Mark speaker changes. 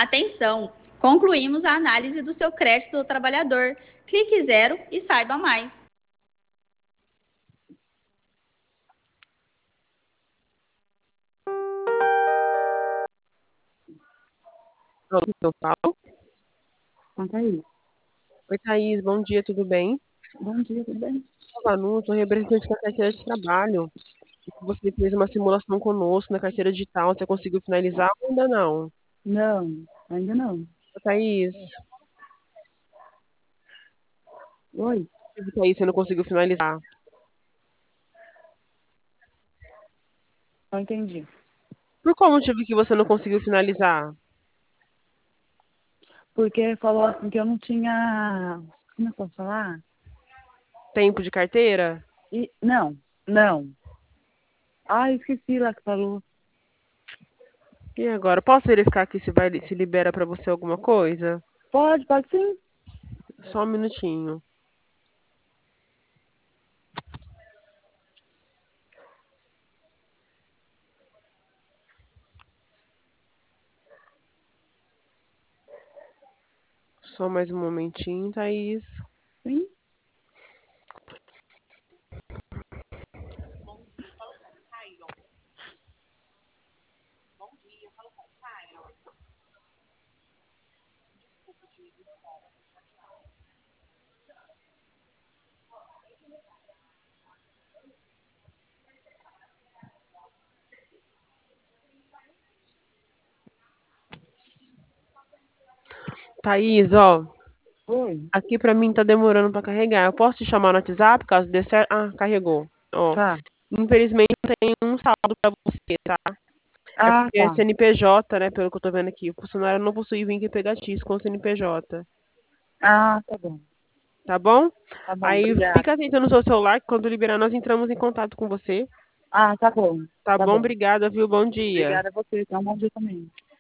Speaker 1: Atenção! Concluímos a análise do seu crédito do trabalhador. Clique zero e saiba mais.
Speaker 2: Eu falo.
Speaker 3: Thaís.
Speaker 2: Oi, Thaís, bom dia, tudo bem?
Speaker 3: Bom dia, tudo bem?
Speaker 2: Manu, sou representante da carteira de trabalho. Você fez uma simulação conosco na carteira digital, você conseguiu finalizar ou ainda não?
Speaker 3: Não, ainda não.
Speaker 2: Ô, Thaís,
Speaker 3: Oi?
Speaker 2: Thaís, você não conseguiu finalizar.
Speaker 3: Não entendi.
Speaker 2: Por qual motivo que você não conseguiu finalizar?
Speaker 3: Porque falou assim que eu não tinha. Como eu posso falar?
Speaker 2: Tempo de carteira?
Speaker 3: Não, não. Ah, esqueci lá que falou.
Speaker 2: E agora, posso verificar aqui se libera para você alguma coisa?
Speaker 3: Pode sim.
Speaker 2: Só um minutinho. Só mais um momentinho, Thaís.
Speaker 3: Sim.
Speaker 2: Thaís, ó,
Speaker 3: Oi.
Speaker 2: aqui pra mim tá demorando pra carregar. Eu posso te chamar no WhatsApp caso dê certo? Ah, carregou. Ó,
Speaker 3: Tá.
Speaker 2: infelizmente não tem um saldo pra você, tá? É
Speaker 3: Ah,
Speaker 2: porque é
Speaker 3: tá.
Speaker 2: CNPJ, né? Pelo que eu tô vendo aqui. O funcionário não possui vínculo empregatício com o CNPJ.
Speaker 3: Ah, tá bom.
Speaker 2: Tá bom?
Speaker 3: Tá bom,
Speaker 2: Aí
Speaker 3: obrigada.
Speaker 2: fica atento no seu celular que quando liberar nós entramos em contato com você.
Speaker 3: Ah, tá bom.
Speaker 2: Tá
Speaker 3: Tá
Speaker 2: bom?
Speaker 3: bom.
Speaker 2: Obrigada, viu? Bom dia.
Speaker 3: Obrigada a você. Então, bom dia também.